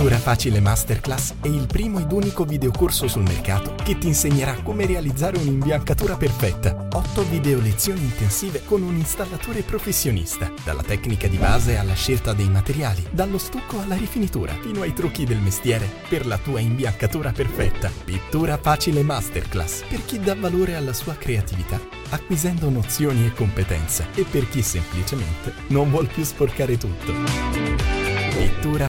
Pittura Facile Masterclass è il primo ed unico videocorso sul mercato che ti insegnerà come realizzare un'imbiancatura perfetta. 8 video lezioni intensive con un installatore professionista, dalla tecnica di base alla scelta dei materiali, dallo stucco alla rifinitura, fino ai trucchi del mestiere per la tua imbiancatura perfetta. Pittura Facile Masterclass per chi dà valore alla sua creatività, acquisendo nozioni e competenze, e per chi semplicemente non vuol più sporcare tutto. Pittura